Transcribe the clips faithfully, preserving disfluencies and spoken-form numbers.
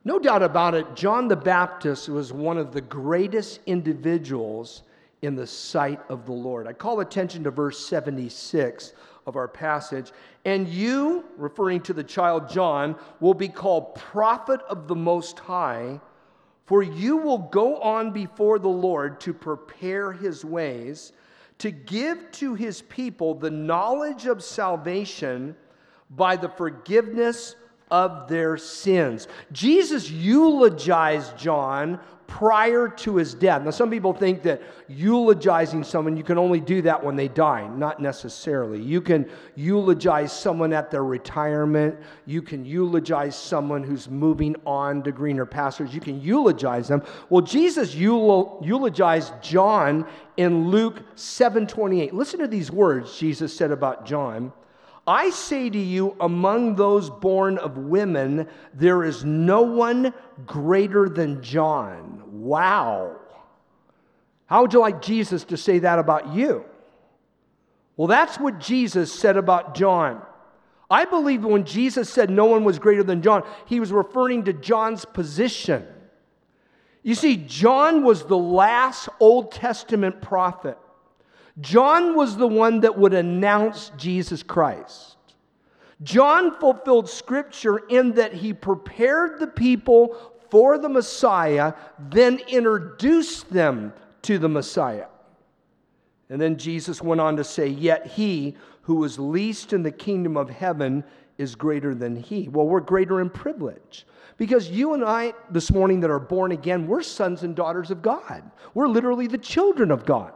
No doubt about it, John the Baptist was one of the greatest individuals in the sight of the Lord. I call attention to verse seventy-six of our passage. And you, referring to the child John, will be called prophet of the Most High, for you will go on before the Lord to prepare his ways, to give to his people the knowledge of salvation by the forgiveness of their sins. Jesus eulogized John prior to his death. Now, some people think that eulogizing someone, you can only do that when they die. Not necessarily. You can eulogize someone at their retirement. You can eulogize someone who's moving on to greener pastures. You can eulogize them. Well, Jesus eulogized John in Luke seven twenty-eight. Listen to these words Jesus said about John. I say to you, among those born of women, there is no one greater than John. Wow. How would you like Jesus to say that about you? Well, that's what Jesus said about John. I believe when Jesus said no one was greater than John, he was referring to John's position. You see, John was the last Old Testament prophet. John was the one that would announce Jesus Christ. John fulfilled Scripture in that he prepared the people for the Messiah, then introduced them to the Messiah. And then Jesus went on to say, yet he who is least in the kingdom of heaven is greater than he. Well, we're greater in privilege. Because you and I this morning that are born again, we're sons and daughters of God. We're literally the children of God.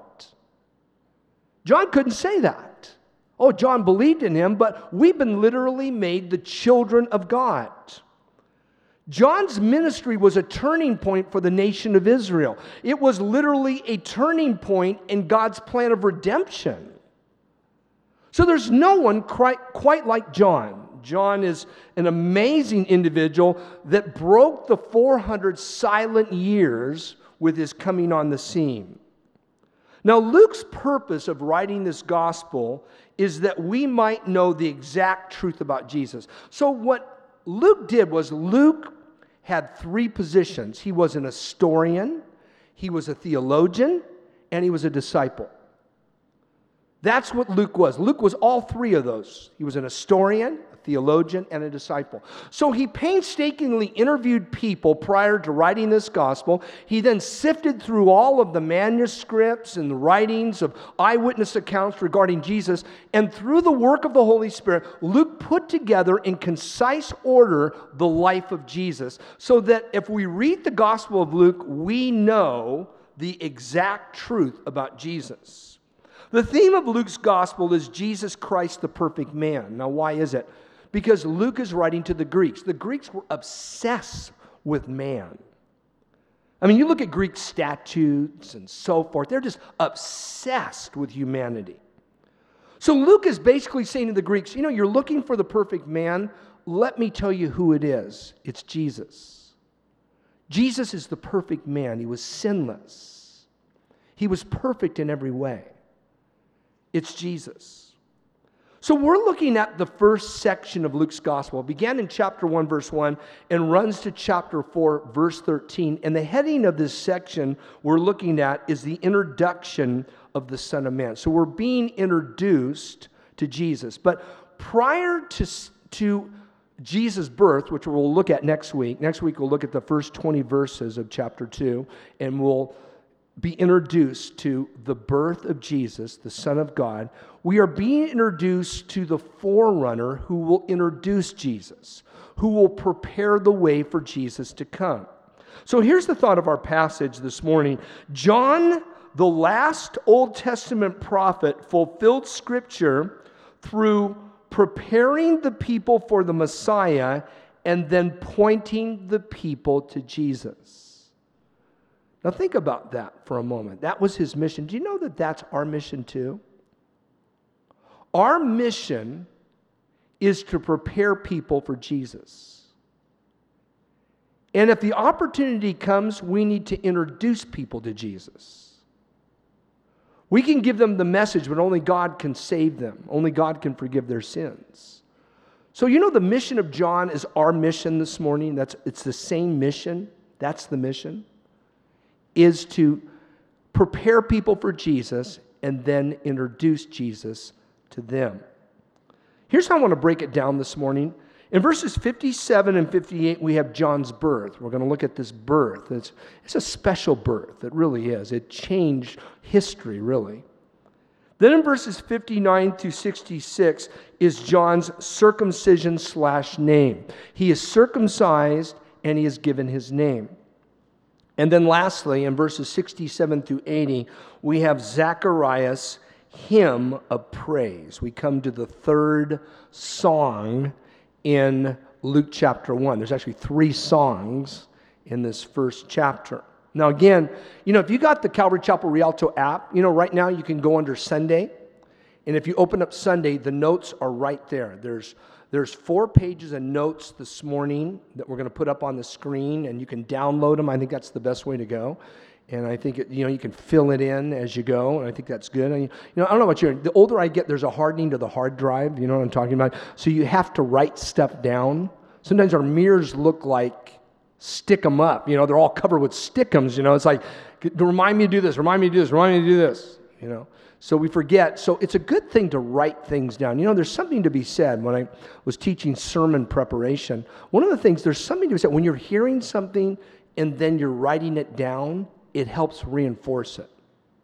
John couldn't say that. Oh, John believed in him, but we've been literally made the children of God. John's ministry was a turning point for the nation of Israel. It was literally a turning point in God's plan of redemption. So there's no one quite, quite like John. John is an amazing individual that broke the four hundred silent years with his coming on the scene. Now, Luke's purpose of writing this gospel is that we might know the exact truth about Jesus. So what Luke did was Luke had three positions. He was an historian, he was a theologian, and he was a disciple. That's what Luke was. Luke was all three of those. He was an historian, a theologian, and a disciple. So he painstakingly interviewed people prior to writing this gospel. He then sifted through all of the manuscripts and the writings of eyewitness accounts regarding Jesus. And through the work of the Holy Spirit, Luke put together in concise order the life of Jesus, so that if we read the Gospel of Luke, we know the exact truth about Jesus. The theme of Luke's gospel is Jesus Christ, the perfect man. Now, why is it? Because Luke is writing to the Greeks. The Greeks were obsessed with man. I mean, you look at Greek statutes and so forth, they're just obsessed with humanity. So Luke is basically saying to the Greeks, you know, you're looking for the perfect man. Let me tell you who it is. It's Jesus. Jesus is the perfect man. He was sinless. He was perfect in every way. It's Jesus. So we're looking at the first section of Luke's gospel. It began in chapter one, verse one, and runs to chapter four, verse thirteen. And the heading of this section we're looking at is the introduction of the Son of Man. So we're being introduced to Jesus. But prior to, to Jesus' birth, which we'll look at next week, next week we'll look at the first twenty verses of chapter two, and we'll be introduced to the birth of Jesus, the Son of God. We are being introduced to the forerunner who will introduce Jesus, who will prepare the way for Jesus to come. So here's the thought of our passage this morning. John, the last Old Testament prophet, fulfilled Scripture through preparing the people for the Messiah and then pointing the people to Jesus. Now think about that for a moment. That was his mission. Do you know that that's our mission too? Our mission is to prepare people for Jesus. And if the opportunity comes, we need to introduce people to Jesus. We can give them the message, but only God can save them. Only God can forgive their sins. So you know the mission of John is our mission this morning. That's it's the same mission. That's the mission. Is to prepare people for Jesus and then introduce Jesus to them. Here's how I want to break it down this morning. In verses fifty-seven and fifty-eight, we have John's birth. We're going to look at this birth. It's, it's a special birth. It really is. It changed history, really. Then in verses fifty-nine through sixty-six is John's circumcision slash name. He is circumcised and he is given his name. And then lastly, in verses sixty-seven through eighty, we have Zacharias' hymn of praise. We come to the third song in Luke chapter one. There's actually three songs in this first chapter. Now again, you know, if you got the Calvary Chapel Rialto app, you know, right now you can go under Sunday, and if you open up Sunday, the notes are right there. There's there's four pages of notes this morning that we're going to put up on the screen, and you can download them. I think that's the best way to go. And I think, it, you know, you can fill it in as you go, and I think that's good. And, you know, I don't know about you. The older I get, there's a hardening to the hard drive. You know what I'm talking about? So you have to write stuff down. Sometimes our mirrors look like stick 'em up. You know, they're all covered with stick-ems. You know, it's like, remind me to do this, remind me to do this, remind me to do this. You know, so we forget. So it's a good thing to write things down. You know, there's something to be said when I was teaching sermon preparation. One of the things, there's something to be said when you're hearing something and then you're writing it down, it helps reinforce it.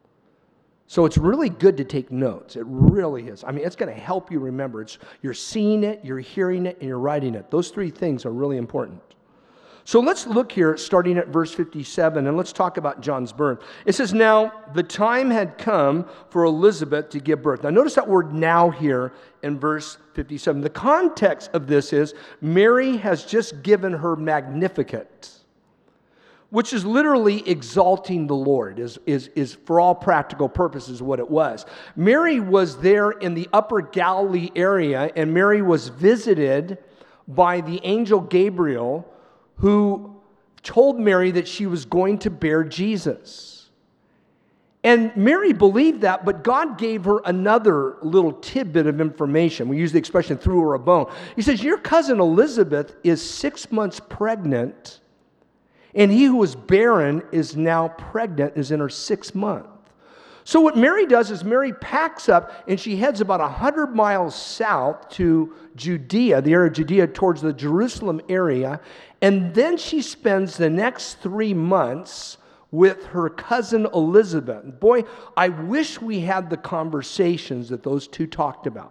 So it's really good to take notes. It really is. I mean, it's going to help you remember. It's, you're seeing it, you're hearing it, and you're writing it. Those three things are really important. So let's look here, starting at verse fifty-seven, and let's talk about John's birth. It says, now the time had come for Elizabeth to give birth. Now notice that word now here in verse fifty-seven. The context of this is Mary has just given her Magnificat, which is literally exalting the Lord, is, is, is for all practical purposes what it was. Mary was there in the upper Galilee area, and Mary was visited by the angel Gabriel, who told Mary that she was going to bear Jesus. And Mary believed that, but God gave her another little tidbit of information. We use the expression threw her a bone. He says, your cousin Elizabeth is six months pregnant, and he who was barren is now pregnant, is in her sixth month. So what Mary does is Mary packs up and she heads about one hundred miles south to Judea, the area of Judea towards the Jerusalem area, and then she spends the next three months with her cousin Elizabeth. Boy, I wish we had the conversations that those two talked about.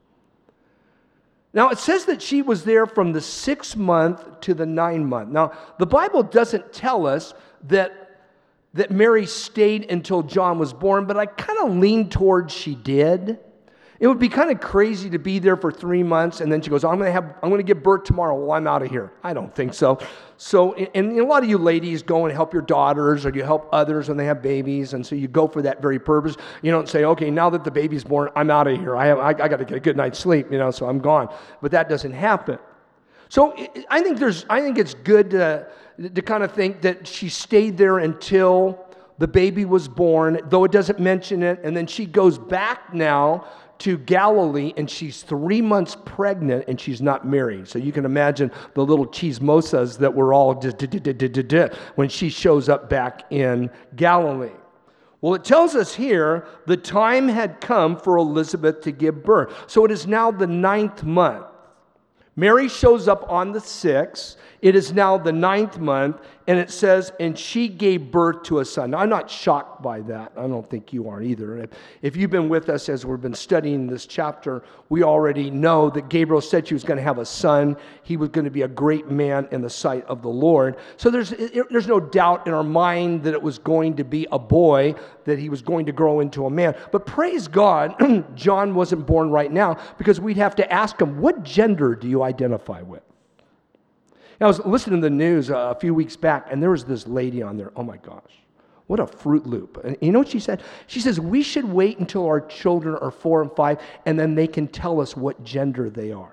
Now, it says that she was there from the sixth month to the ninth month. Now, the Bible doesn't tell us that that Mary stayed until John was born, but I kind of lean towards she did. It would be kind of crazy to be there for three months and then she goes, I'm going to have, I'm going to give birth tomorrow. Well, I'm out of here. I don't think so. So, and a lot of you ladies go and help your daughters, or you help others when they have babies, and so you go for that very purpose. You don't say, okay, now that the baby's born, I'm out of here. I have, I, I got to get a good night's sleep, you know, so I'm gone. But that doesn't happen. So I think there's, I think it's good to, to kind of think that she stayed there until the baby was born, though it doesn't mention it, and then she goes back now to Galilee, and she's three months pregnant, and she's not married. So you can imagine the little chismosas that were all when she shows up back in Galilee. Well, it tells us here the time had come for Elizabeth to give birth. So it is now the ninth month. Mary shows up on the sixth. It is now the ninth month, and it says, and she gave birth to a son. Now, I'm not shocked by that. I don't think you are either. If, if you've been with us as we've been studying this chapter, we already know that Gabriel said she was going to have a son. He was going to be a great man in the sight of the Lord. So there's, it, there's no doubt in our mind that it was going to be a boy, that he was going to grow into a man. But praise God, John wasn't born right now, because we'd have to ask him, what gender do you identify with? I was listening to the news a few weeks back, and there was this lady on there. Oh my gosh, what a Fruit Loop. And you know what she said? She says, we should wait until our children are four and five, and then they can tell us what gender they are.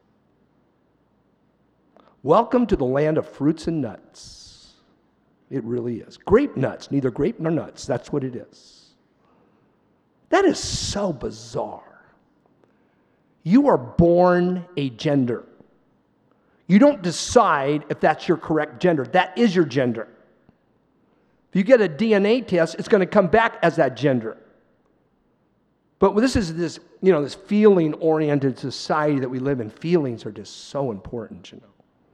Welcome to the land of fruits and nuts. It really is. Grape nuts, neither grape nor nuts. That's what it is. That is so bizarre. You are born a gender. You don't decide if that's your correct gender. That is your gender. If you get a D N A test, it's going to come back as that gender. But this is this, you know, this feeling-oriented society that we live in. Feelings are just so important, you know.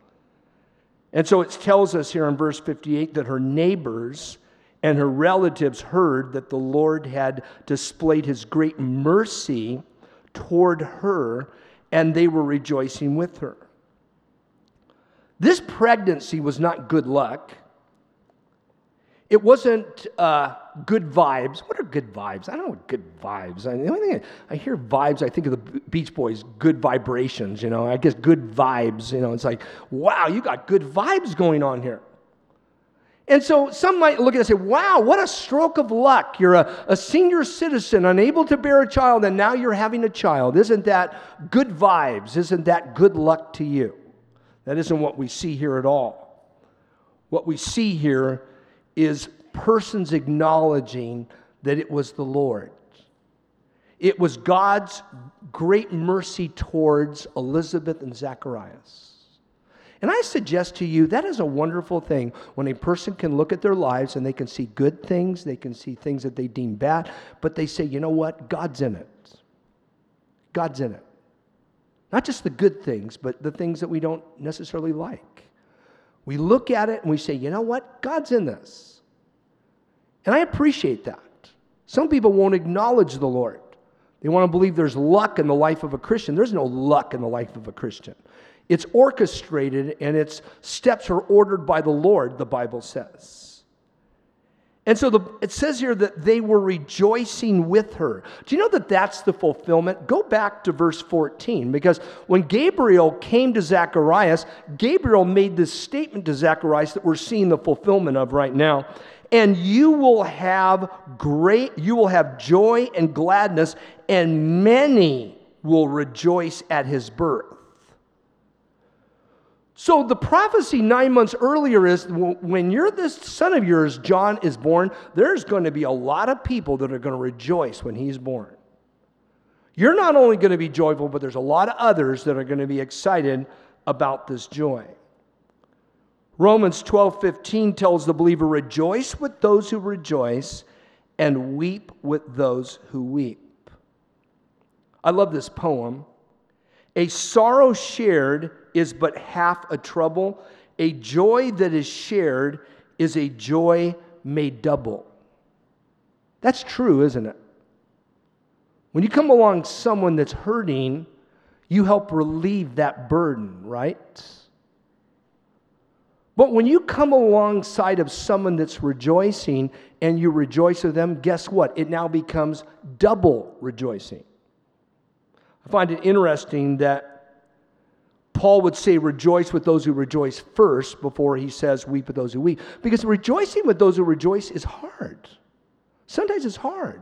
And so it tells us here in verse fifty-eight that her neighbors and her relatives heard that the Lord had displayed his great mercy toward her, and they were rejoicing with her. This pregnancy was not good luck. It wasn't uh, good vibes. What are good vibes? I don't know what good vibes. I, the only thing I, I hear vibes, I think of the Beach Boys, good vibrations, you know. I guess good vibes, you know. It's like, wow, you got good vibes going on here. And so some might look at it and say, wow, what a stroke of luck. You're a, a senior citizen, unable to bear a child, and now you're having a child. Isn't that good vibes? Isn't that good luck to you? That isn't what we see here at all. What we see here is persons acknowledging that it was the Lord. It was God's great mercy towards Elizabeth and Zacharias. And I suggest to you, that is a wonderful thing when a person can look at their lives and they can see good things, they can see things that they deem bad, but they say, you know what? God's in it. God's in it. Not just the good things, but the things that we don't necessarily like. We look at it and we say, you know what? God's in this. And I appreciate that. Some people won't acknowledge the Lord. They want to believe there's luck in the life of a Christian. There's no luck in the life of a Christian. It's orchestrated and its steps are ordered by the Lord, the Bible says. And so the, it says here that they were rejoicing with her. Do you know that that's the fulfillment? Go back to verse fourteen, because when Gabriel came to Zacharias, Gabriel made this statement to Zacharias that we're seeing the fulfillment of right now. And you will have great, you will have joy and gladness, and many will rejoice at his birth. So the prophecy nine months earlier is when you're this son of yours, John, is born, there's going to be a lot of people that are going to rejoice when he's born. You're not only going to be joyful, but there's a lot of others that are going to be excited about this joy. Romans twelve fifteen tells the believer, rejoice with those who rejoice and weep with those who weep. I love this poem. A sorrow shared is but half a trouble. A joy that is shared is a joy made double. That's true, isn't it? When you come along someone that's hurting, you help relieve that burden, right? But when you come alongside of someone that's rejoicing and you rejoice with them, guess what? It now becomes double rejoicing. I find it interesting that Paul would say rejoice with those who rejoice first before he says weep with those who weep. Because rejoicing with those who rejoice is hard. Sometimes it's hard.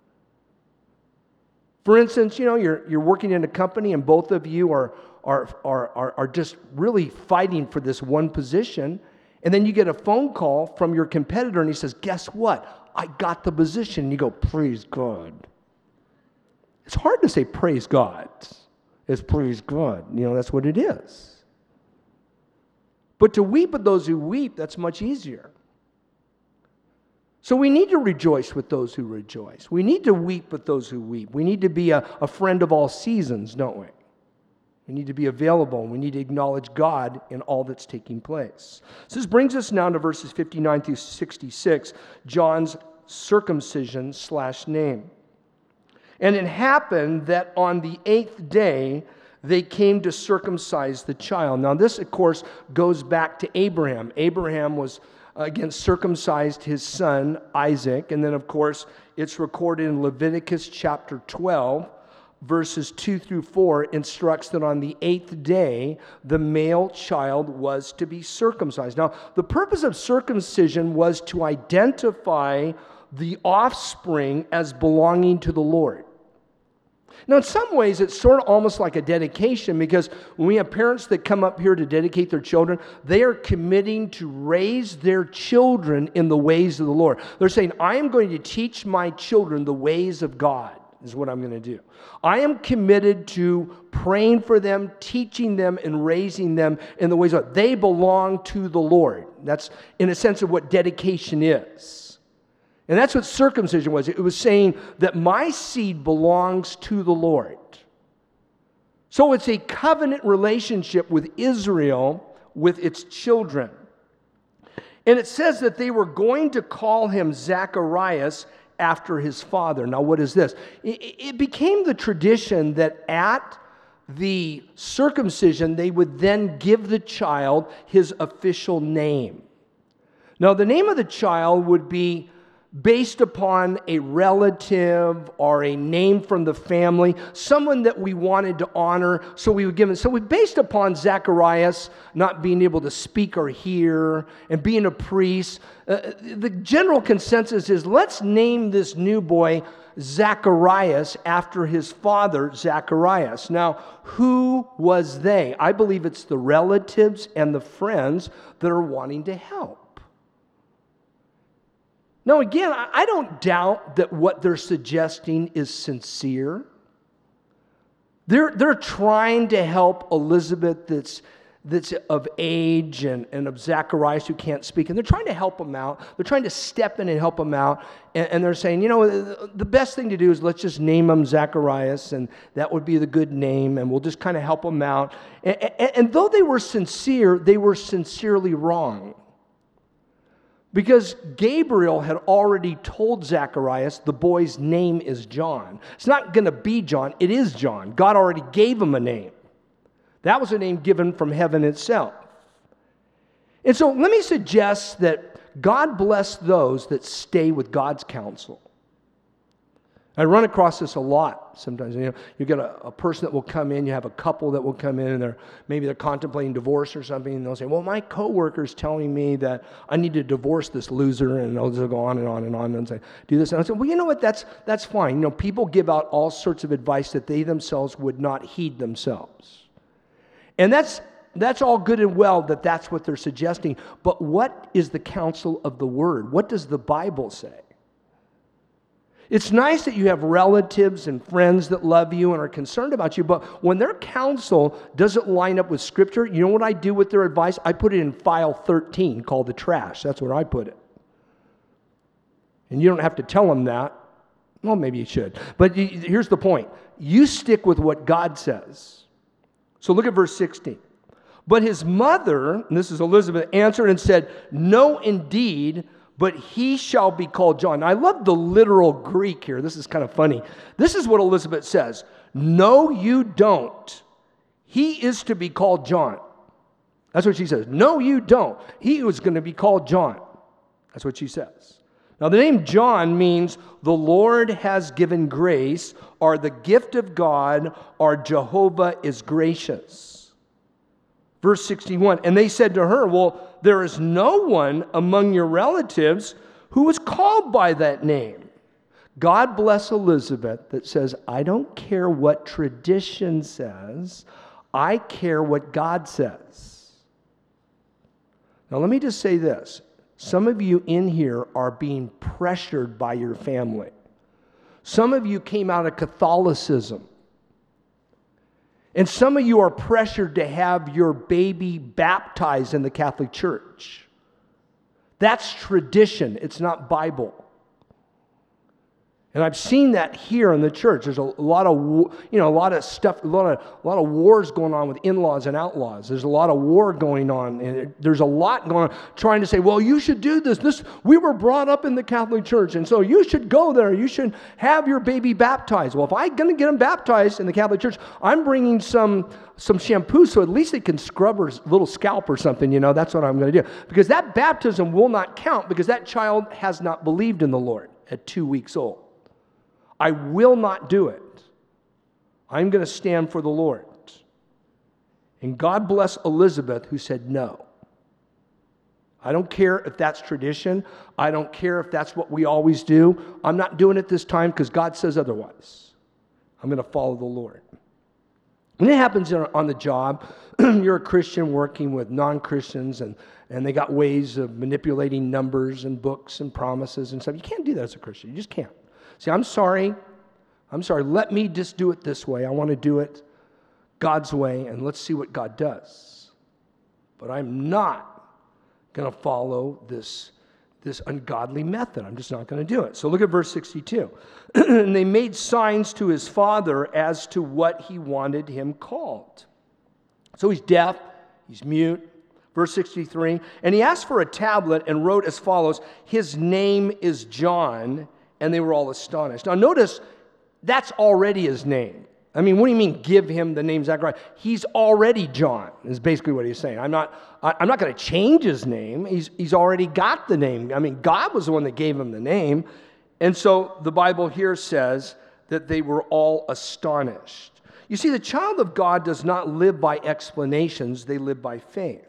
For instance, you know, you're, you're working in a company and both of you are, are, are, are, are just really fighting for this one position. And then you get a phone call from your competitor and he says, guess what? I got the position. And you go, praise God. It's hard to say praise God. It's praise God. You know, that's what it is. But to weep with those who weep, that's much easier. So we need to rejoice with those who rejoice. We need to weep with those who weep. We need to be a, a friend of all seasons, don't we? We need to be available. We need to acknowledge God in all that's taking place. So this brings us now to verses fifty-nine through sixty-six, John's circumcision slash name. And it happened that on the eighth day, they came to circumcise the child. Now this, of course, goes back to Abraham. Abraham was, again, circumcised his son, Isaac. And then, of course, it's recorded in Leviticus chapter twelve, verses two through four, instructs that on the eighth day, the male child was to be circumcised. Now, the purpose of circumcision was to identify the offspring as belonging to the Lord. Now, in some ways, it's sort of almost like a dedication, because when we have parents that come up here to dedicate their children, they are committing to raise their children in the ways of the Lord. They're saying, I am going to teach my children the ways of God. is what I'm going to do. I am committed to praying for them, teaching them, and raising them in the ways that they belong to the Lord. That's in a sense of what dedication is. And that's what circumcision was. It was saying that my seed belongs to the Lord. So it's a covenant relationship with Israel, with its children. And it says that they were going to call him Zacharias after his father. Now, what is this? It became the tradition that at the circumcision, they would then give the child his official name. Now, the name of the child would be based upon a relative or a name from the family, someone that we wanted to honor, so we would give him. So we based upon Zacharias not being able to speak or hear and being a priest. Uh, the general consensus is let's name this new boy Zacharias after his father, Zacharias. Now, who was they? I believe it's the relatives and the friends that are wanting to help. Now, again, I don't doubt that what they're suggesting is sincere. They're, they're trying to help Elizabeth that's, that's of age and, and of Zacharias who can't speak. And they're trying to help him out. They're trying to step in and help him out. And, and they're saying, you know, the best thing to do is let's just name him Zacharias, and that would be the good name, and we'll just kind of help him out. And, and, and though they were sincere, they were sincerely wrong. Because Gabriel had already told Zacharias the boy's name is John. It's not going to be John, it is John. God already gave him a name. That was a name given from heaven itself. And so let me suggest that God bless those that stay with God's counsel. I run across this a lot sometimes. You know, you get a, a person that will come in, you have a couple that will come in, and they're maybe they're contemplating divorce or something, and they'll say, well, my coworker's telling me that I need to divorce this loser, and they'll just go on and on and on and say, do this. And I say, well, you know what, that's that's fine. You know, people give out all sorts of advice that they themselves would not heed themselves. And that's that's all good and well that that's what they're suggesting. But what is the counsel of the Word? What does the Bible say? It's nice that you have relatives and friends that love you and are concerned about you, but when their counsel doesn't line up with Scripture, you know what I do with their advice? I put it in file thirteen called the trash. That's where I put it. And you don't have to tell them that. Well, maybe you should. But here's the point. You stick with what God says. So look at verse sixteen. But his mother, and this is Elizabeth, answered and said, no, indeed, but he shall be called John. Now, I love the literal Greek here. This is kind of funny. This is what Elizabeth says. No, you don't. He is to be called John. That's what she says. No, you don't. He was going to be called John. That's what she says. Now, the name John means the Lord has given grace, or the gift of God, or Jehovah is gracious. Verse sixty-one, and they said to her, well, there is no one among your relatives who is called by that name. God bless Elizabeth that says, I don't care what tradition says, I care what God says. Now let me just say this. Some of you in here are being pressured by your family. Some of you came out of Catholicism. And some of you are pressured to have your baby baptized in the Catholic Church. That's tradition. It's not Bible. And I've seen that here in the church. There's a lot of, you know, a lot of stuff, a lot of, a lot of wars going on with in-laws and outlaws. There's a lot of war going on, and there's a lot going on trying to say, well, you should do this. This we were brought up in the Catholic Church, and so you should go there. You should have your baby baptized. Well, if I'm going to get them baptized in the Catholic Church, I'm bringing some some shampoo so at least they can scrub her little scalp or something. You know, that's what I'm going to do, because that baptism will not count because that child has not believed in the Lord at two weeks old. I will not do it. I'm going to stand for the Lord. And God bless Elizabeth who said no. I don't care if that's tradition. I don't care if that's what we always do. I'm not doing it this time because God says otherwise. I'm going to follow the Lord. When it happens on the job, you're a Christian working with non-Christians, and, and they got ways of manipulating numbers and books and promises and stuff. You can't do that as a Christian. You just can't. See, I'm sorry, I'm sorry, let me just do it this way. I want to do it God's way, and let's see what God does. But I'm not going to follow this, this ungodly method. I'm just not going to do it. So look at verse sixty-two. And they made signs to his father as to what he wanted him called. So he's deaf, he's mute. Verse sixty-three, and he asked for a tablet and wrote as follows, his name is John, and they were all astonished. Now notice, that's already his name. I mean, what do you mean give him the name Zechariah? He's already John, is basically what he's saying. I'm not, I'm not going to change his name. He's, he's already got the name. I mean, God was the one that gave him the name. And so the Bible here says that they were all astonished. You see, the child of God does not live by explanations. They live by faith.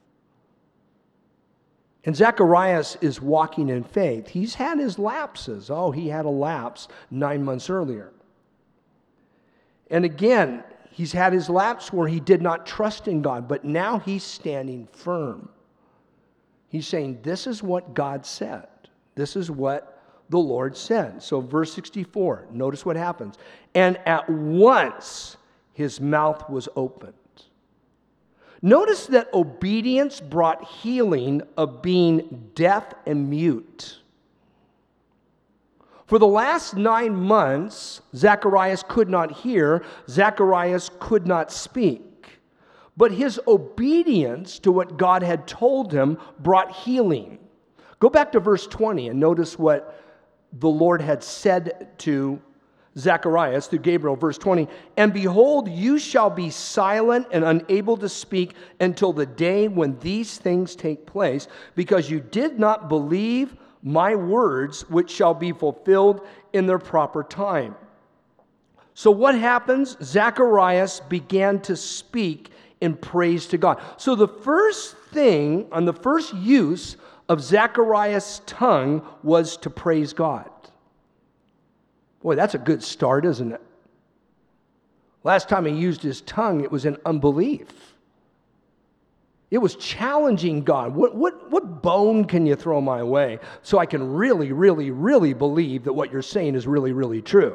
And Zacharias is walking in faith. He's had his lapses. Oh, he had a lapse nine months earlier. And again, he's had his lapse where he did not trust in God, but now he's standing firm. He's saying, this is what God said. This is what the Lord said. So verse sixty-four, notice what happens. And at once his mouth was opened. Notice that obedience brought healing of being deaf and mute. For the last nine months, Zacharias could not hear, Zacharias could not speak. But his obedience to what God had told him brought healing. Go back to verse twenty and notice what the Lord had said to Zacharias through Gabriel, verse twenty, and behold, you shall be silent and unable to speak until the day when these things take place, because you did not believe my words, which shall be fulfilled in their proper time. So what happens? Zacharias began to speak in praise to God. So the first thing, on the first use of Zacharias' tongue was to praise God. Boy, that's a good start, isn't it? Last time he used his tongue, it was in unbelief. It was challenging God. What, what, what bone can you throw my way so I can really, really, really believe that what you're saying is really, really true?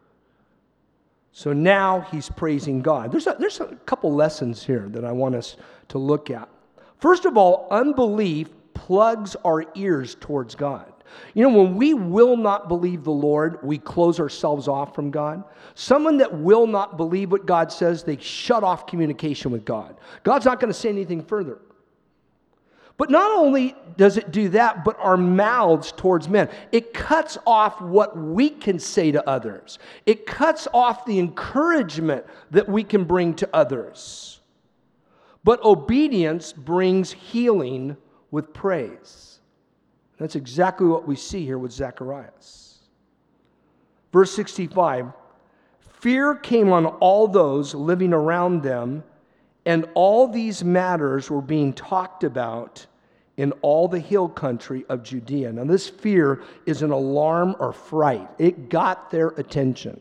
So now he's praising God. There's a, there's a couple lessons here that I want us to look at. First of all, unbelief plugs our ears towards God. You know, when we will not believe the Lord, we close ourselves off from God. Someone that will not believe what God says, they shut off communication with God. God's not going to say anything further. But not only does it do that, but our mouths towards men. It cuts off what we can say to others. It cuts off the encouragement that we can bring to others. But obedience brings healing with praise. That's exactly what we see here with Zacharias. Verse sixty-five, fear came on all those living around them, and all these matters were being talked about in all the hill country of Judea. Now this fear is an alarm or fright. It got their attention.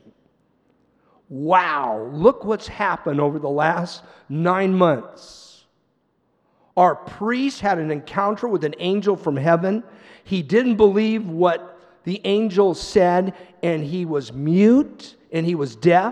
Wow, look what's happened over the last nine months. Our priest had an encounter with an angel from heaven. He didn't believe what the angel said, and he was mute, and he was deaf.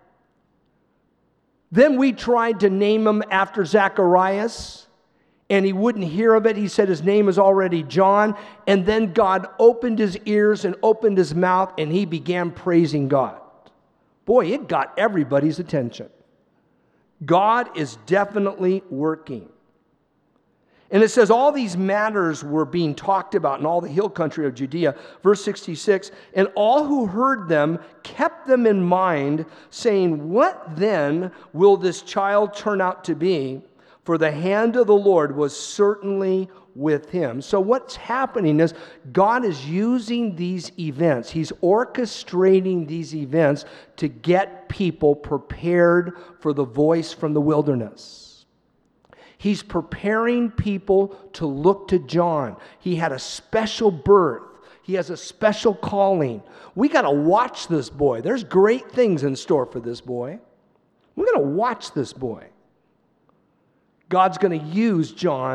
Then we tried to name him after Zacharias, and he wouldn't hear of it. He said his name is already John. And then God opened his ears and opened his mouth, and he began praising God. Boy, it got everybody's attention. God is definitely working. And it says all these matters were being talked about in all the hill country of Judea. Verse sixty-six, and all who heard them kept them in mind, saying, what then will this child turn out to be? For the hand of the Lord was certainly with him. So what's happening is God is using these events. He's orchestrating these events to get people prepared for the voice from the wilderness. He's preparing people to look to John. He had a special birth. He has a special calling. We got to watch this boy. There's great things in store for this boy. We're going to watch this boy. God's going to use John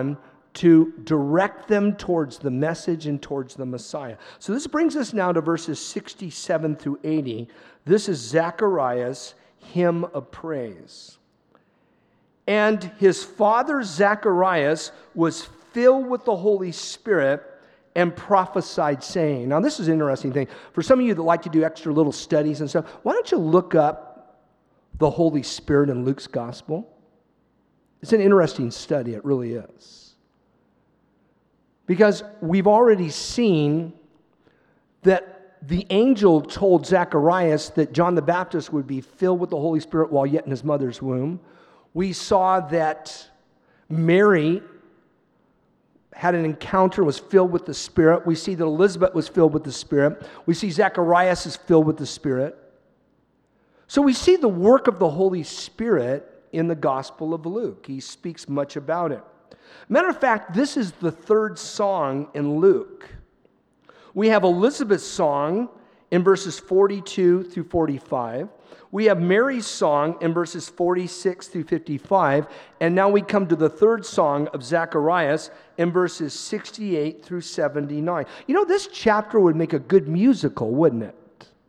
to direct them towards the message and towards the Messiah. So this brings us now to verses sixty-seven through eighty. This is Zechariah's hymn of praise. And his father Zacharias was filled with the Holy Spirit and prophesied, saying. Now this is an interesting thing. For some of you that like to do extra little studies and stuff, why don't you look up the Holy Spirit in Luke's gospel? It's an interesting study, it really is. Because we've already seen that the angel told Zacharias that John the Baptist would be filled with the Holy Spirit while yet in his mother's womb. We saw that Mary had an encounter, was filled with the Spirit. We see that Elizabeth was filled with the Spirit. We see Zacharias is filled with the Spirit. So we see the work of the Holy Spirit in the Gospel of Luke. He speaks much about it. Matter of fact, this is the third song in Luke. We have Elizabeth's song in verses forty-two through forty-five. We have Mary's song in verses forty-six through fifty-five. And now we come to the third song of Zacharias in verses sixty-eight through seventy-nine. You know, this chapter would make a good musical, wouldn't it?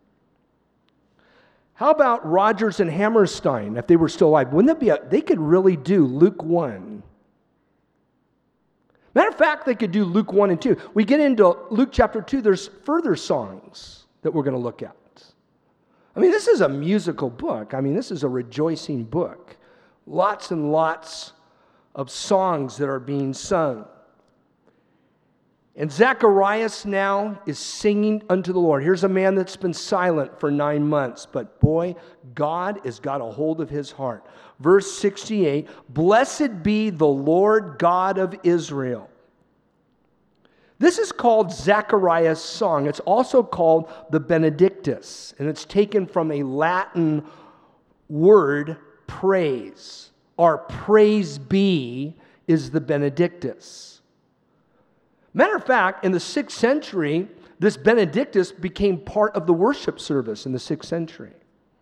How about Rodgers and Hammerstein, if they were still alive? Wouldn't that be a, they could really do Luke one. Matter of fact, they could do Luke one and two. We get into Luke chapter two, there's further songs that we're going to look at. I mean, this is a musical book. I mean, this is a rejoicing book. Lots and lots of songs that are being sung. And Zacharias now is singing unto the Lord. Here's a man that's been silent for nine months, but boy, God has got a hold of his heart. Verse sixty-eight, blessed be the Lord God of Israel. This is called Zechariah's song. It's also called the Benedictus, and it's taken from a Latin word, praise. Our praise be is the Benedictus. Matter of fact, in the sixth century, this Benedictus became part of the worship service in the sixth century.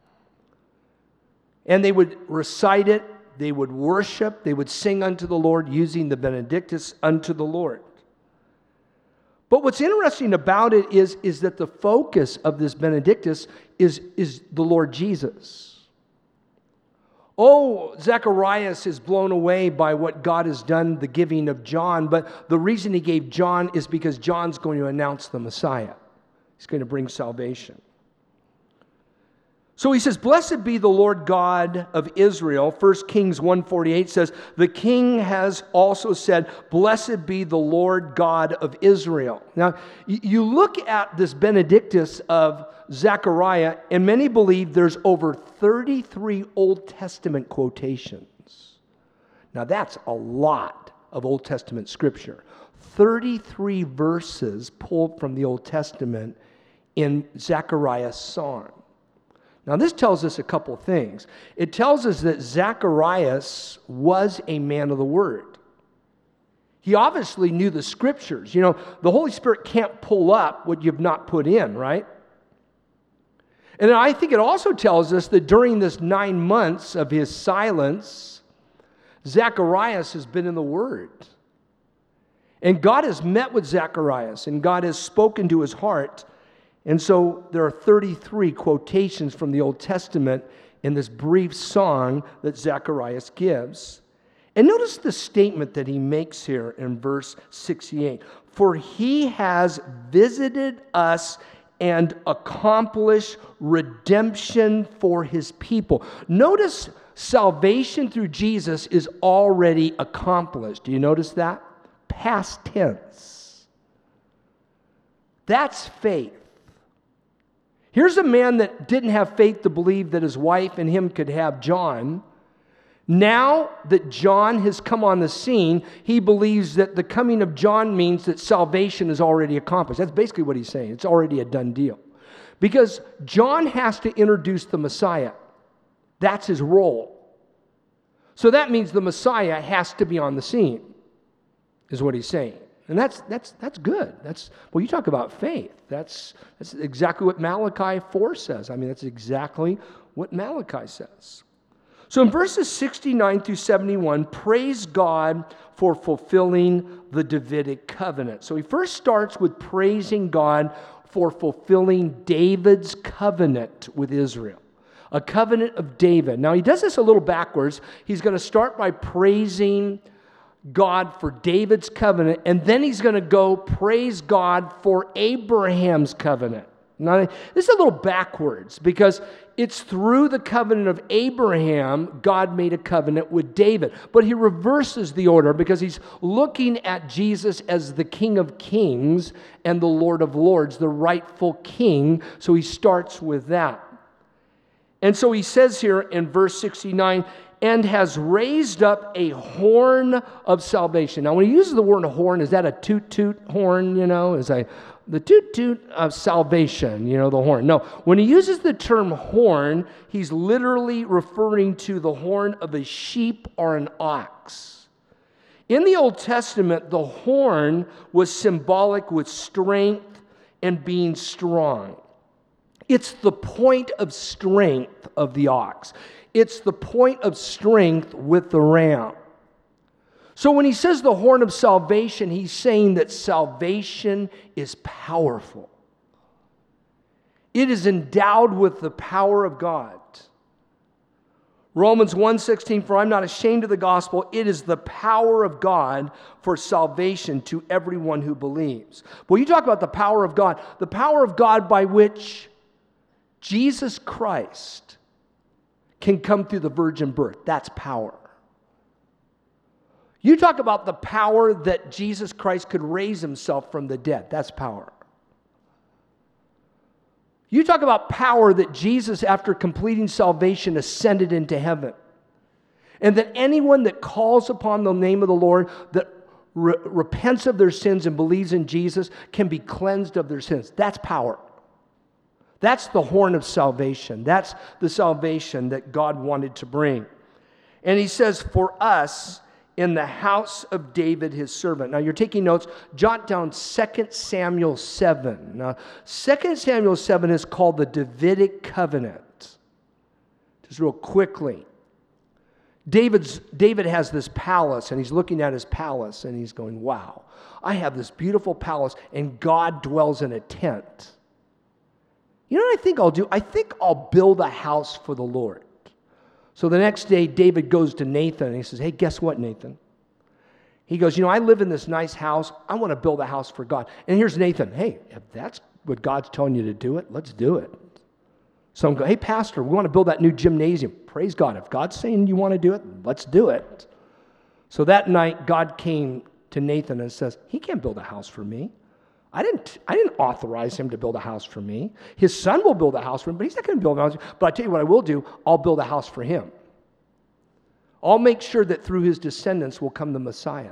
And they would recite it, they would worship, they would sing unto the Lord using the Benedictus unto the Lord. But what's interesting about it is, is that the focus of this Benedictus is, is the Lord Jesus. Oh, Zacharias is blown away by what God has done, the giving of John, but the reason he gave John is because John's going to announce the Messiah. He's going to bring salvation. So he says, blessed be the Lord God of Israel. First Kings one forty-eight says, the king has also said, blessed be the Lord God of Israel. Now, you look at this Benedictus of Zechariah, and many believe there's over thirty-three Old Testament quotations. Now, that's a lot of Old Testament scripture. thirty-three verses pulled from the Old Testament in Zechariah's song. Now, this tells us a couple things. It tells us that Zacharias was a man of the word. He obviously knew the scriptures. You know, the Holy Spirit can't pull up what you've not put in, right? And I think it also tells us that during this nine months of his silence, Zacharias has been in the Word. And God has met with Zacharias, and God has spoken to his heart. And so there are thirty-three quotations from the Old Testament in this brief song that Zacharias gives. And notice the statement that he makes here in verse sixty-eight. For he has visited us and accomplished redemption for his people. Notice salvation through Jesus is already accomplished. Do you notice that? Past tense. That's faith. Here's a man that didn't have faith to believe that his wife and him could have John. Now that John has come on the scene, he believes that the coming of John means that salvation is already accomplished. That's basically what he's saying. It's already a done deal. Because John has to introduce the Messiah. That's his role. So that means the Messiah has to be on the scene, is what he's saying. And that's that's that's good. That's well, you talk about faith. That's that's exactly what Malachi four says. I mean, that's exactly what Malachi says. So in verses sixty-nine through seventy-one, praise God for fulfilling the Davidic covenant. So he first starts with praising God for fulfilling David's covenant with Israel. A covenant of David. Now he does this a little backwards. He's going to start by praising God for David's covenant, and then he's going to go praise God for Abraham's covenant. Now, this is a little backwards because it's through the covenant of Abraham, God made a covenant with David. But he reverses the order because he's looking at Jesus as the King of Kings and the Lord of Lords, the rightful king. So he starts with that. And so he says here in verse sixty-nine, and has raised up a horn of salvation. Now, when he uses the word horn, is that a toot-toot horn, you know? Is a the toot-toot of salvation, you know, the horn. No, when he uses the term horn, he's literally referring to the horn of a sheep or an ox. In the Old Testament, the horn was symbolic with strength and being strong. It's the point of strength of the ox. It's the point of strength with the ram. So when he says the horn of salvation, he's saying that salvation is powerful. It is endowed with the power of God. Romans one sixteen, for I'm not ashamed of the gospel. It is the power of God for salvation to everyone who believes. Well, you talk about the power of God. The power of God by which Jesus Christ can come through the virgin birth. That's power. You talk about the power that Jesus Christ could raise himself from the dead. That's power. You talk about power that Jesus, after completing salvation, ascended into heaven. And that anyone that calls upon the name of the Lord, that re- repents of their sins and believes in Jesus, can be cleansed of their sins. That's power. That's the horn of salvation. That's the salvation that God wanted to bring. And he says, for us, in the house of David, his servant. Now, you're taking notes. Jot down Second Samuel seven. Now, Second Samuel seven is called the Davidic covenant. Just real quickly. David's, David has this palace, and he's looking at his palace, and he's going, wow, I have this beautiful palace, and God dwells in a tent. You know what I think I'll do? I think I'll build a house for the Lord. So the next day, David goes to Nathan, and he says, hey, guess what, Nathan? He goes, you know, I live in this nice house. I want to build a house for God. And here's Nathan. Hey, if that's what God's telling you to do it, let's do it. So I'm going, hey, pastor, we want to build that new gymnasium. Praise God. If God's saying you want to do it, let's do it. So that night, God came to Nathan and says, he can't build a house for me. I didn't, I didn't authorize him to build a house for me. His son will build a house for him, but he's not going to build a house. But I tell you what I will do, I'll build a house for him. I'll make sure that through his descendants will come the Messiah.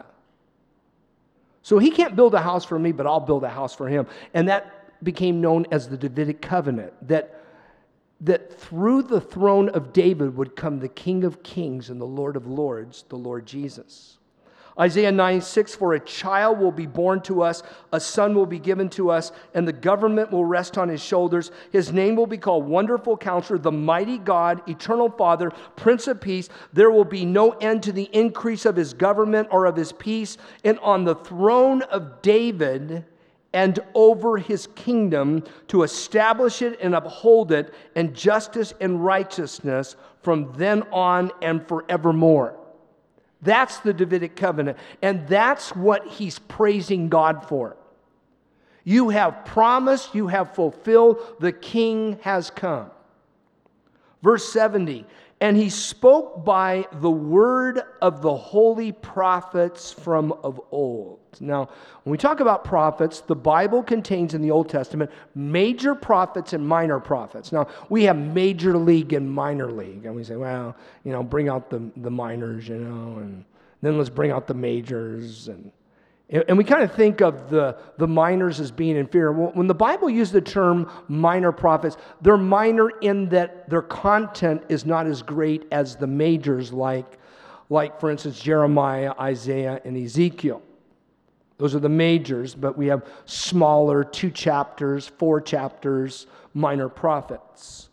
So he can't build a house for me, but I'll build a house for him. And that became known as the Davidic covenant, that, that through the throne of David would come the King of Kings and the Lord of Lords, the Lord Jesus. Isaiah nine six, for a child will be born to us, a son will be given to us, and the government will rest on his shoulders. His name will be called Wonderful Counselor, the Mighty God, Eternal Father, Prince of Peace. There will be no end to the increase of his government or of his peace. And on the throne of David and over his kingdom, to establish it and uphold it in justice and righteousness from then on and forevermore. That's the Davidic covenant, and that's what he's praising God for. You have promised, you have fulfilled, the king has come. Verse seventy, and he spoke by the word of the holy prophets from of old. Now, when we talk about prophets, the Bible contains in the Old Testament major prophets and minor prophets. Now, we have major league and minor league. And we say, well, you know, bring out the, the minors, you know, and then let's bring out the majors. And, and we kind of think of the, the minors as being inferior. Well, when the Bible used the term minor prophets, they're minor in that their content is not as great as the majors, like, like for instance, Jeremiah, Isaiah, and Ezekiel. Those are the majors, but we have smaller two chapters, four chapters, minor prophets.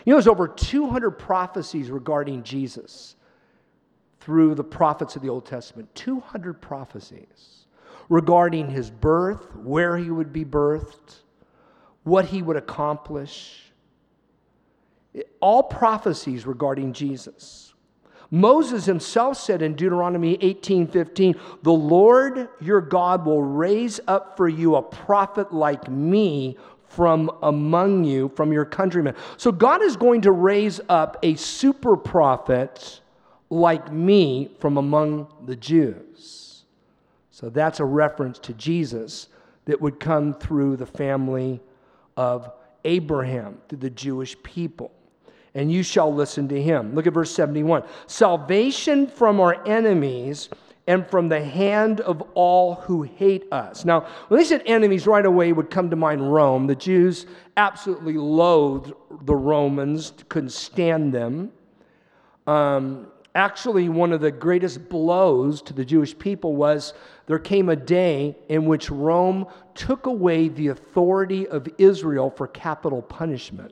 You know, there's over two hundred prophecies regarding Jesus through the prophets of the Old Testament. two hundred prophecies regarding his birth, where he would be birthed, what he would accomplish. All prophecies regarding Jesus. Moses himself said in Deuteronomy eighteen fifteen, "The Lord your God will raise up for you a prophet like me from among you, from your countrymen." So God is going to raise up a super prophet like me from among the Jews. So that's a reference to Jesus that would come through the family of Abraham, through the Jewish people. And you shall listen to him. Look at verse seventy-one. Salvation from our enemies and from the hand of all who hate us. Now, when they said enemies, right away would come to mind Rome. The Jews absolutely loathed the Romans, couldn't stand them. Um, actually, one of the greatest blows to the Jewish people was there came a day in which Rome took away the authority of Israel for capital punishment.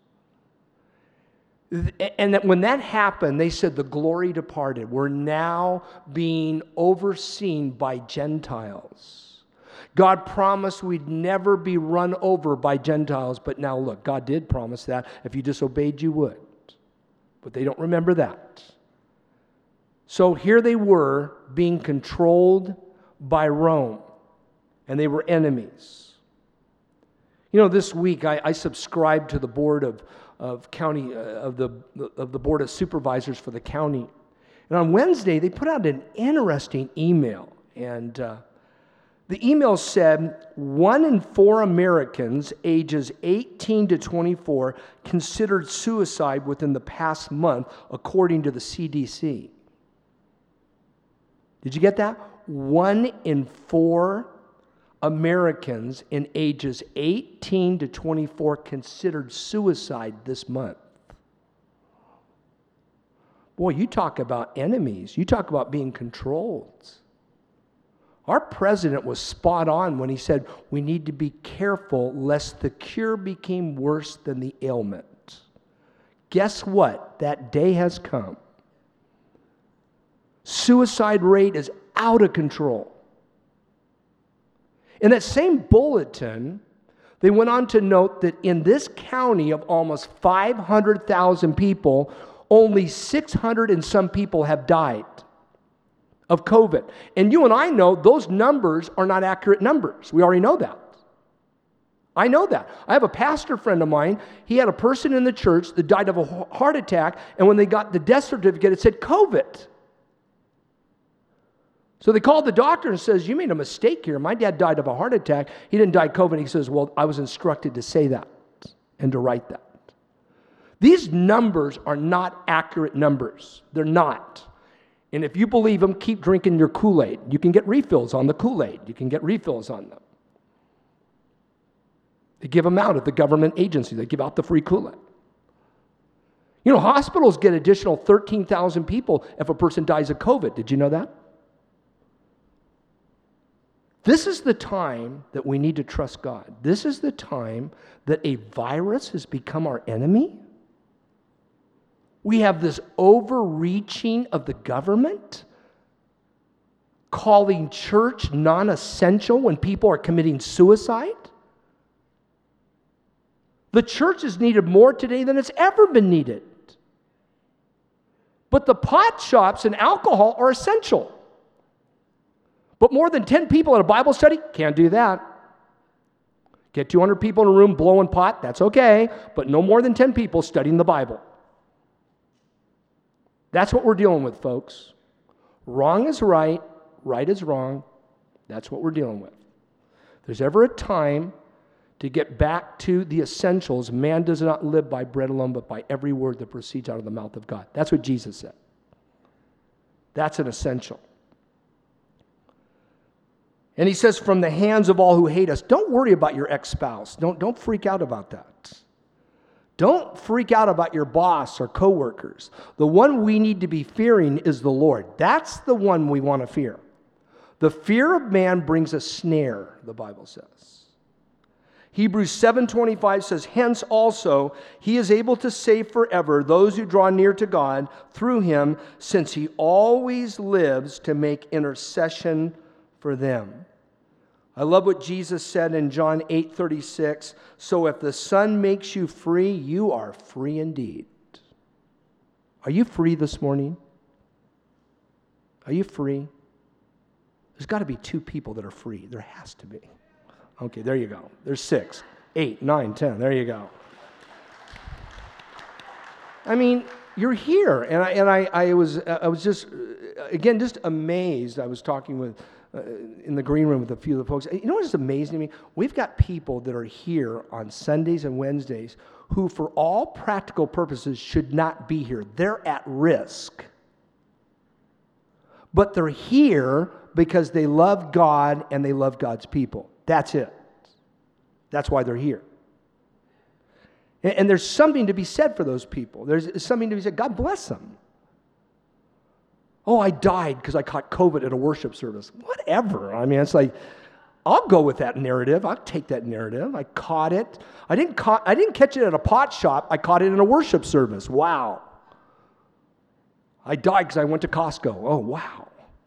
And that when that happened, they said the glory departed. We're now being overseen by Gentiles. God promised we'd never be run over by Gentiles, but now look, God did promise that. If you disobeyed, you would. But they don't remember that. So here they were being controlled by Rome, and they were enemies. You know, this week I, I subscribed to the board of of county uh, of the of the board of supervisors for the county, and on Wednesday they put out an interesting email, and uh, the email said one in four Americans ages eighteen to twenty-four considered suicide within the past month, according to the C D C. Did you get that? One in four Americans in ages eighteen to twenty-four considered suicide this month. Boy, you talk about enemies. You talk about being controlled. Our president was spot on when he said we need to be careful lest the cure became worse than the ailment. Guess what? That day has come. Suicide rate is out of control. In that same bulletin, they went on to note that in this county of almost five hundred thousand people, only six hundred and some people have died of COVID. And you and I know those numbers are not accurate numbers. We already know that. I know that. I have a pastor friend of mine. He had a person in the church that died of a heart attack, and when they got the death certificate, it said COVID. So they called the doctor and says, "You made a mistake here. My dad died of a heart attack. He didn't die of COVID." He says, "Well, I was instructed to say that and to write that." These numbers are not accurate numbers. They're not. And if you believe them, keep drinking your Kool-Aid. You can get refills on the Kool-Aid. You can get refills on them. They give them out at the government agency. They give out the free Kool-Aid. You know, hospitals get additional thirteen thousand people if a person dies of COVID. Did you know that? This is the time that we need to trust God. This is the time that a virus has become our enemy. We have this overreaching of the government, calling church non-essential when people are committing suicide. The church is needed more today than it's ever been needed. But the pot shops and alcohol are essential. But more than ten people at a Bible study, can't do that. Get two hundred people in a room blowing pot, that's okay, but no more than ten people studying the Bible. That's what we're dealing with, folks. Wrong is right, right is wrong. That's what we're dealing with. If there's ever a time to get back to the essentials, man does not live by bread alone, but by every word that proceeds out of the mouth of God. That's what Jesus said. That's an essential. And he says, from the hands of all who hate us. Don't worry about your ex-spouse. Don't, don't freak out about that. Don't freak out about your boss or coworkers. The one we need to be fearing is the Lord. That's the one we want to fear. The fear of man brings a snare, the Bible says. Hebrews seven twenty-five says, hence also he is able to save forever those who draw near to God through him, since he always lives to make intercession for them. I love what Jesus said in John eight thirty-six. So if the Son makes you free, you are free indeed. Are you free this morning? Are you free? There's got to be two people that are free. There has to be. Okay, there you go. There's six, eight, nine, ten. There you go. I mean, you're here, and I and I, I was I was just again just amazed. I was talking with uh, in the green room with a few of the folks. You know what is amazing to me? We've got people that are here on Sundays and Wednesdays who, for all practical purposes, should not be here. They're at risk, but they're here because they love God and they love God's people. That's it. That's why they're here. And, and there's something to be said for those people. There's something to be said. God bless them. Oh, I died because I caught COVID at a worship service. Whatever. I mean, it's like, I'll go with that narrative. I'll take that narrative. I caught it. I didn't, ca- I didn't catch it at a pot shop. I caught it in a worship service. Wow. I died because I went to Costco. Oh, wow.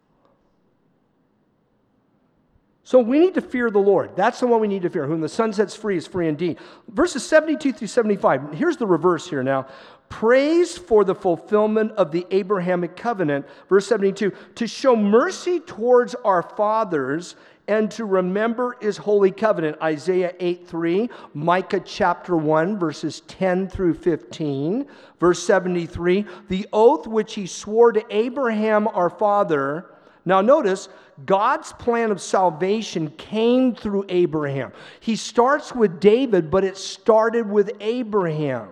So we need to fear the Lord. That's the one we need to fear. Whom the Son sets free is free indeed. Verses seventy-two through seventy-five. Here's the reverse here now. Praise for the fulfillment of the Abrahamic covenant. Verse seventy-two. To show mercy towards our fathers and to remember his holy covenant. Isaiah eight three. Micah chapter one, verses ten through fifteen. Verse seventy-three. The oath which he swore to Abraham our father. Now notice, God's plan of salvation came through Abraham. He starts with David, but it started with Abraham.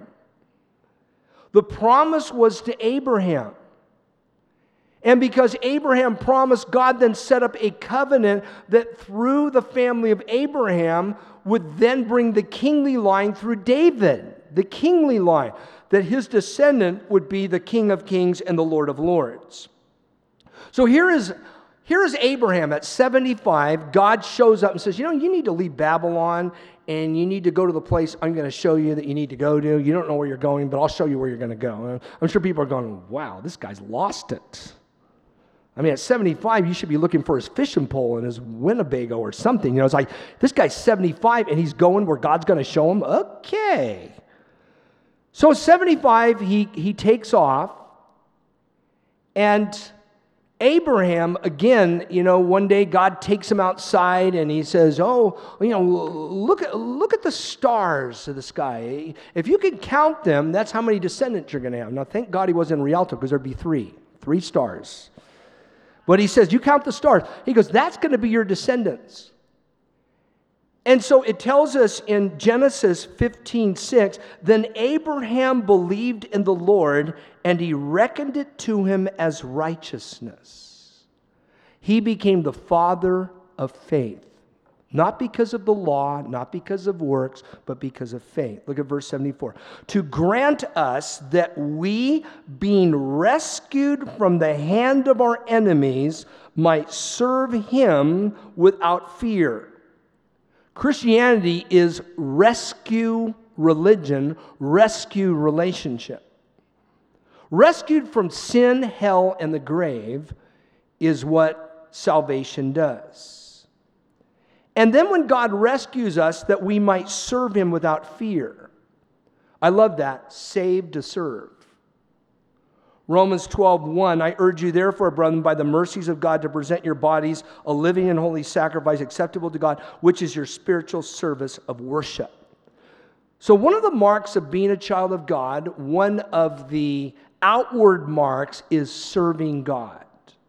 The promise was to Abraham. And because Abraham promised, God then set up a covenant that through the family of Abraham would then bring the kingly line through David, the kingly line, that his descendant would be the King of Kings and the Lord of Lords. So here is, here is Abraham at seventy-five. God shows up and says, you know, you need to leave Babylon and you need to go to the place I'm going to show you that you need to go to. You don't know where you're going, but I'll show you where you're going to go. I'm sure people are going, wow, this guy's lost it. I mean, at seventy-five, you should be looking for his fishing pole and his Winnebago or something. You know, it's like, this guy's seventy-five and he's going where God's going to show him. Okay. So at seventy-five, he, he takes off. And Abraham, again, you know, one day God takes him outside and he says, oh, you know, look at, look at the stars of the sky. If you can count them, that's how many descendants you're going to have. Now, thank God he wasn't in Rialto because there'd be three, three stars. But he says, you count the stars. He goes, that's going to be your descendants. And so it tells us in Genesis fifteen six, then Abraham believed in the Lord, and he reckoned it to him as righteousness. He became the father of faith. Not because of the law, not because of works, but because of faith. Look at verse seventy-four. To grant us that we, being rescued from the hand of our enemies, might serve him without fear. Christianity is rescue religion, rescue relationship. Rescued from sin, hell, and the grave is what salvation does. And then when God rescues us, that we might serve him without fear. I love that, saved to serve. Romans twelve one, I urge you therefore, brethren, by the mercies of God, to present your bodies a living and holy sacrifice acceptable to God, which is your spiritual service of worship. So one of the marks of being a child of God, one of the outward marks is serving God.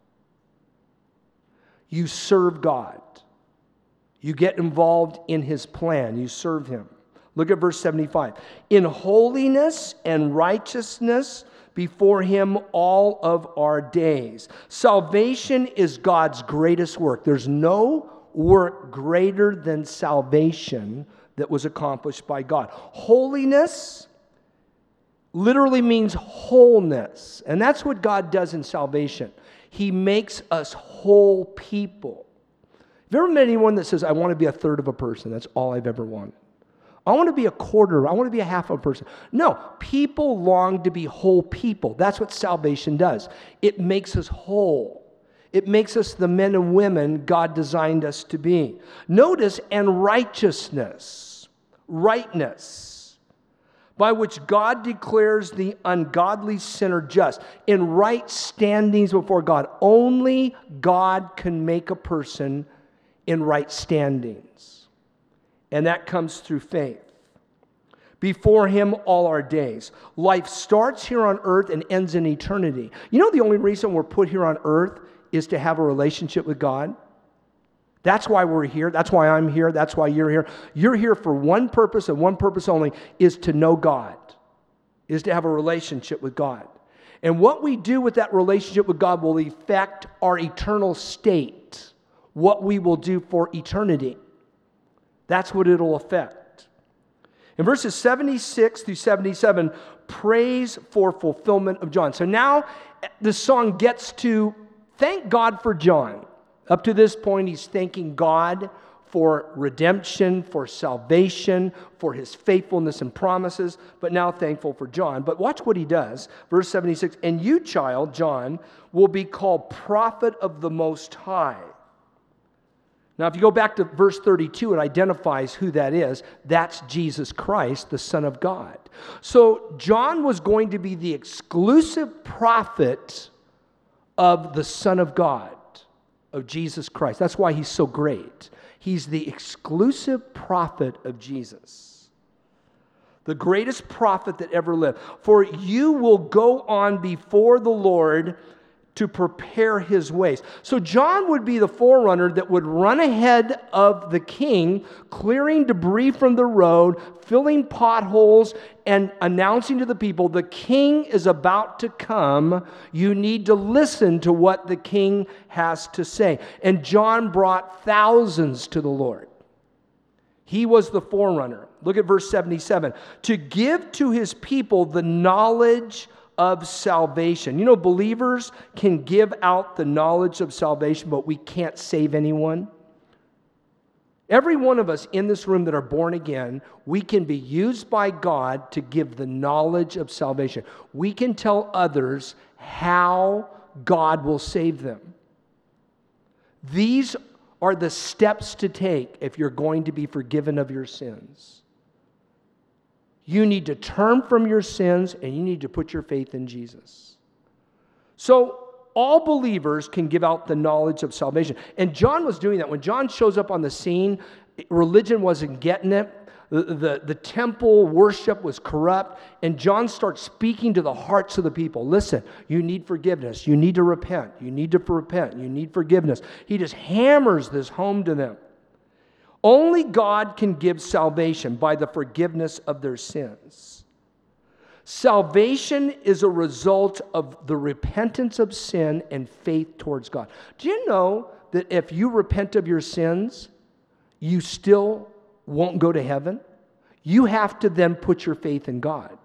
You serve God. You get involved in his plan. You serve him. Look at verse seventy-five. In holiness and righteousness before him all of our days. Salvation is God's greatest work. There's no work greater than salvation that was accomplished by God. Holiness literally means wholeness. And that's what God does in salvation. He makes us whole people. Have you ever met anyone that says, I want to be a third of a person? That's all I've ever wanted. I want to be a quarter. I want to be a half a person. No, people long to be whole people. That's what salvation does. It makes us whole. It makes us the men and women God designed us to be. Notice, and righteousness, rightness, by which God declares the ungodly sinner just. In right standings before God, only God can make a person in right standings. And that comes through faith. Before Him all our days. Life starts here on earth and ends in eternity. You know the only reason we're put here on earth is to have a relationship with God? That's why we're here. That's why I'm here. That's why you're here. You're here for one purpose and one purpose only, is to know God, is to have a relationship with God. And what we do with that relationship with God will affect our eternal state, what we will do for eternity. That's what it'll affect. In verses seventy-six through seventy-seven, praise for fulfillment of John. So now the song gets to thank God for John. Up to this point, he's thanking God for redemption, for salvation, for His faithfulness and promises, but now thankful for John. But watch what he does. Verse seventy-six, and you, child, John, will be called prophet of the Most High. Now, if you go back to verse thirty-two, it identifies who that is. That's Jesus Christ, the Son of God. So John was going to be the exclusive prophet of the Son of God, of Jesus Christ. That's why He's so great. He's the exclusive prophet of Jesus. The greatest prophet that ever lived. For you will go on before the Lord to prepare His ways. So John would be the forerunner that would run ahead of the king, clearing debris from the road, filling potholes, and announcing to the people, the king is about to come. You need to listen to what the king has to say. And John brought thousands to the Lord. He was the forerunner. Look at verse seventy-seven. To give to His people the knowledge of salvation. You know, believers can give out the knowledge of salvation, but we can't save anyone. Every one of us in this room that are born again, we can be used by God to give the knowledge of salvation. We can tell others how God will save them. These are the steps to take if you're going to be forgiven of your sins. You need to turn from your sins and you need to put your faith in Jesus. So, all believers can give out the knowledge of salvation. And John was doing that. When John shows up on the scene, religion wasn't getting it. The, the, the temple worship was corrupt. And John starts speaking to the hearts of the people. Listen, you need forgiveness. You need to repent. You need to repent. You need forgiveness. He just hammers this home to them. Only God can give salvation by the forgiveness of their sins. Salvation is a result of the repentance of sin and faith towards God. Do you know that if you repent of your sins, you still won't go to heaven? You have to then put your faith in God.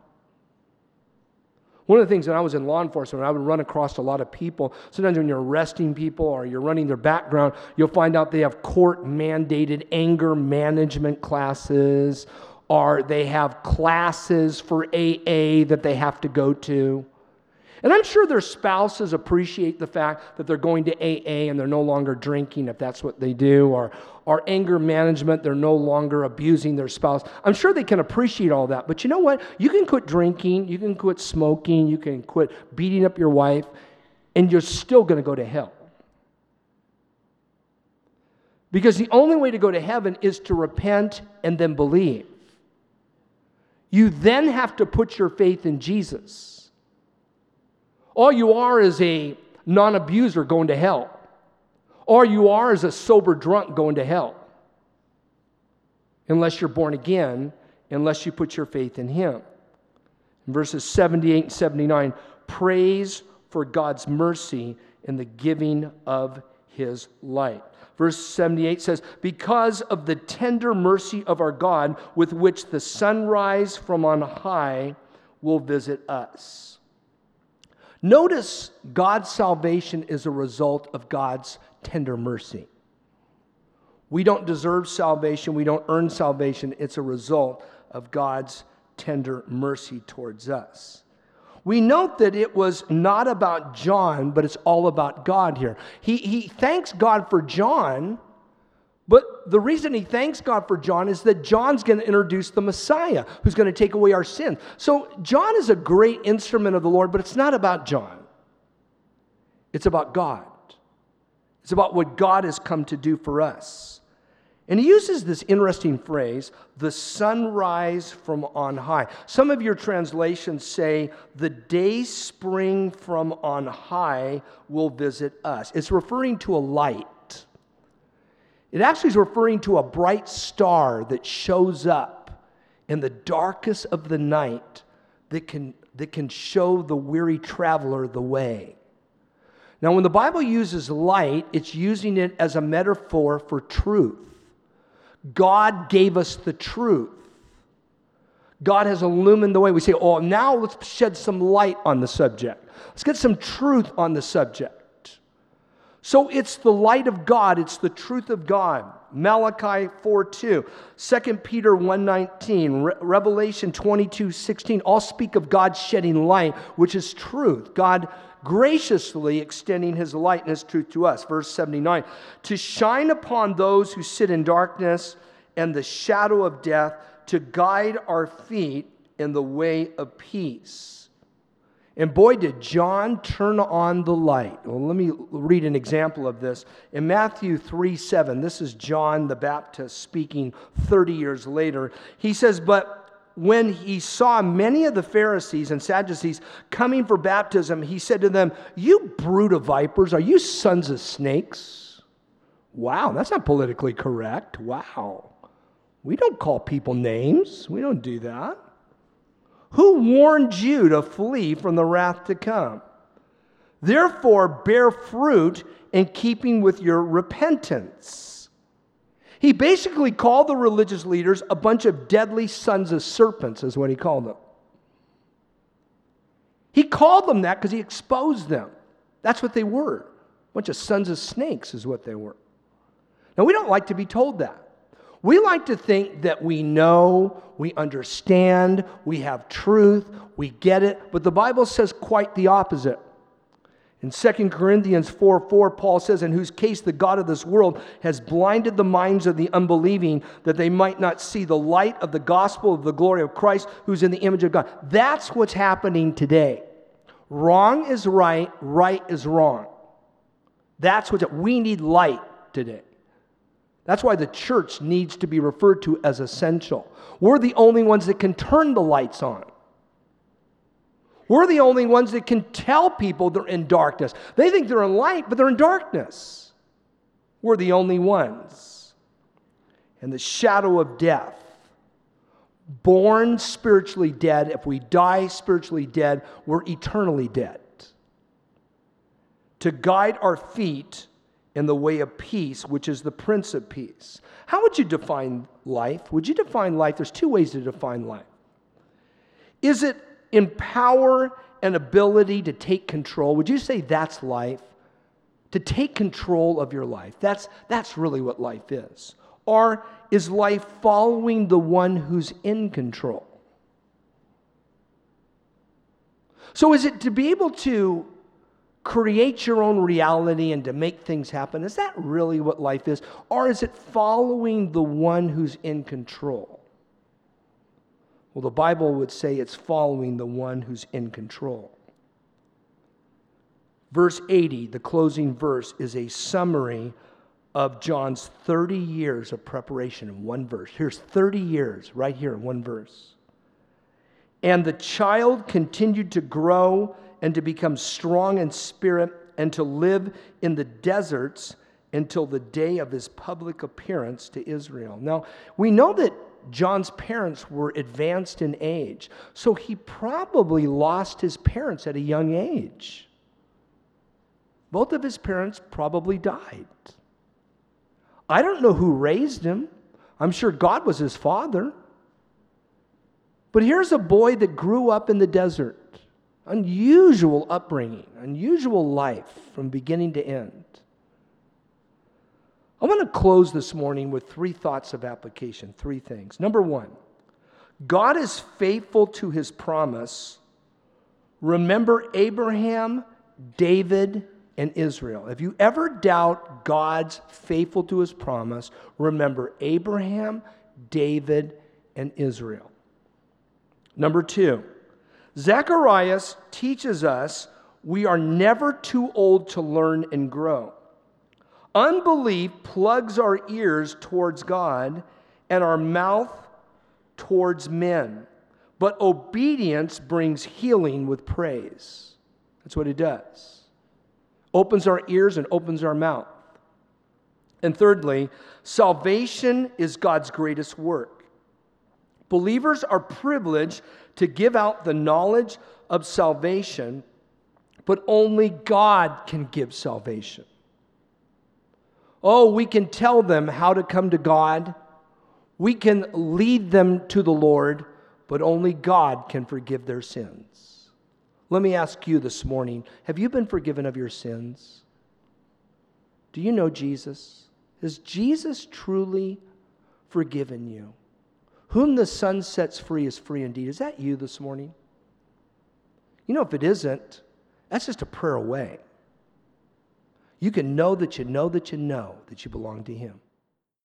One of the things when I was in law enforcement, I would run across a lot of people. Sometimes when you're arresting people or you're running their background, you'll find out they have court-mandated anger management classes, or they have classes for A A that they have to go to. And I'm sure their spouses appreciate the fact that they're going to A A and they're no longer drinking if that's what they do, or, or anger management, they're no longer abusing their spouse. I'm sure they can appreciate all that. But you know what? You can quit drinking, you can quit smoking, you can quit beating up your wife, and you're still going to go to hell. Because the only way to go to heaven is to repent and then believe. You then have to put your faith in Jesus. All you are is a non-abuser going to hell. All you are is a sober drunk going to hell. Unless you're born again, unless you put your faith in Him. In verses seventy-eight and seventy-nine, praise for God's mercy in the giving of His light. Verse seventy-eight says, because of the tender mercy of our God, with which the sunrise from on high will visit us. Notice God's salvation is a result of God's tender mercy. We don't deserve salvation. We don't earn salvation. It's a result of God's tender mercy towards us. We note that it was not about John, but it's all about God here. He, he thanks God for John, but the reason he thanks God for John is that John's going to introduce the Messiah, who's going to take away our sins. So John is a great instrument of the Lord, but it's not about John. It's about God. It's about what God has come to do for us. And he uses this interesting phrase, the sunrise from on high. Some of your translations say, the day spring from on high will visit us. It's referring to a light. It actually is referring to a bright star that shows up in the darkest of the night that can, that can show the weary traveler the way. Now, when the Bible uses light, it's using it as a metaphor for truth. God gave us the truth. God has illumined the way. We say, oh, now let's shed some light on the subject. Let's get some truth on the subject. So it's the light of God. It's the truth of God. Malachi four two, Second Peter one nineteen, Re- Revelation twenty-two sixteen, all speak of God shedding light, which is truth. God graciously extending his light and his truth to us. Verse seventy-nine, to shine upon those who sit in darkness and the shadow of death, to guide our feet in the way of peace. And boy, did John turn on the light. Well, let me read an example of this. In Matthew three seven, this is John the Baptist speaking thirty years later. He says, but when he saw many of the Pharisees and Sadducees coming for baptism, he said to them, you brood of vipers, are you sons of snakes? Wow, that's not politically correct. Wow. We don't call people names. We don't do that. Who warned you to flee from the wrath to come? Therefore, bear fruit in keeping with your repentance. He basically called the religious leaders a bunch of deadly sons of serpents, is what he called them. He called them that because he exposed them. That's what they were. A bunch of sons of snakes is what they were. Now, we don't like to be told that. We like to think that we know, we understand, we have truth, we get it, but the Bible says quite the opposite. In Second Corinthians four four, Paul says, in whose case the God of this world has blinded the minds of the unbelieving, that they might not see the light of the gospel of the glory of Christ, who's in the image of God. That's what's happening today. Wrong is right, right is wrong. That's what we need light today. That's why the church needs to be referred to as essential. We're the only ones that can turn the lights on. We're the only ones that can tell people they're in darkness. They think they're in light, but they're in darkness. We're the only ones. And the shadow of death, born spiritually dead, if we die spiritually dead, we're eternally dead. To guide our feet in the way of peace, which is the Prince of Peace. How would you define life? Would you define life? There's two ways to define life. Is it in power and ability to take control? Would you say that's life? To take control of your life. That's, that's really what life is. Or is life following the one who's in control? So is it to be able to create your own reality and to make things happen? Is that really what life is? Or is it following the one who's in control? Well, the Bible would say it's following the one who's in control. Verse eighty, the closing verse, is a summary of John's thirty years of preparation in one verse. Here's thirty years right here in one verse. And the child continued to grow and to become strong in spirit, and to live in the deserts until the day of his public appearance to Israel. Now, we know that John's parents were advanced in age, so he probably lost his parents at a young age. Both of his parents probably died. I don't know who raised him. I'm sure God was his father. But here's a boy that grew up in the desert. Unusual upbringing, unusual life from beginning to end. I want to close this morning with three thoughts of application, three things. Number one, God is faithful to his promise. Remember Abraham, David, and Israel. If you ever doubt God's faithful to his promise, remember Abraham, David, and Israel. Number two, Zacharias teaches us we are never too old to learn and grow. Unbelief plugs our ears towards God and our mouth towards men. But obedience brings healing with praise. That's what it does. Opens our ears and opens our mouth. And thirdly, salvation is God's greatest work. Believers are privileged to give out the knowledge of salvation, but only God can give salvation. Oh, we can tell them how to come to God. We can lead them to the Lord, but only God can forgive their sins. Let me ask you this morning, have you been forgiven of your sins? Do you know Jesus? Has Jesus truly forgiven you? Whom the Son sets free is free indeed. Is that you this morning? You know, if it isn't, that's just a prayer away. You can know that you know that you know that you belong to him.